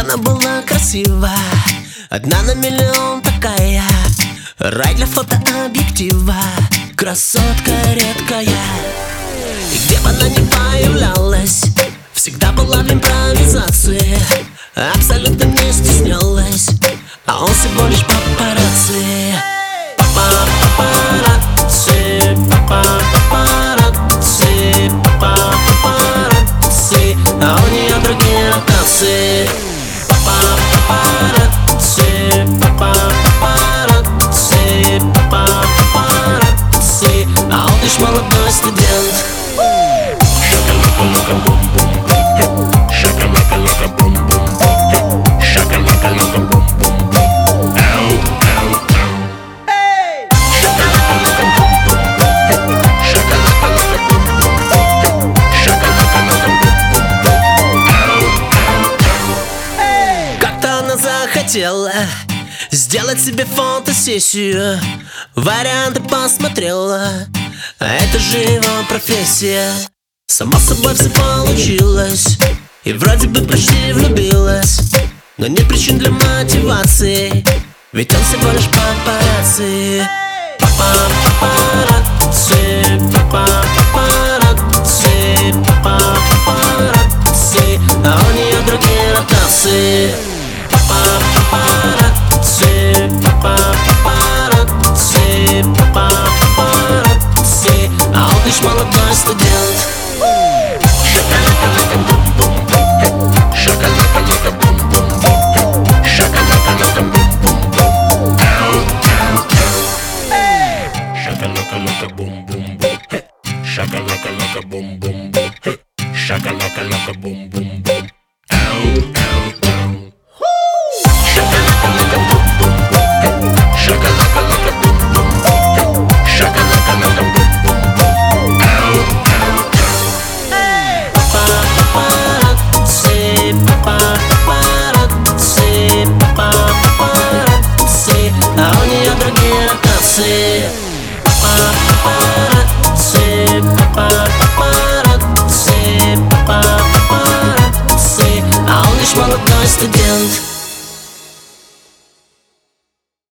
она была красива, одна на миллион такая, рай для фотообъектива, красотка редкая. И где бы она ни появлялась, всегда была в импровизации, абсолютно не стеснялась, а он всего лишь папарацци. Папарацци, папарацци, папарацци, а у нее другие ротации. Папарацци, папарацци, папарацци, а он лишь молодой студент. Захотела сделать себе фотосессию, варианты посмотрела, а это же его профессия. Само собой все получилось, и вроде бы почти влюбилась, но нет причин для мотивации, ведь он всего лишь папарацци. Папарацци, папарацци, папарацци, а у нее другие ротации. Papa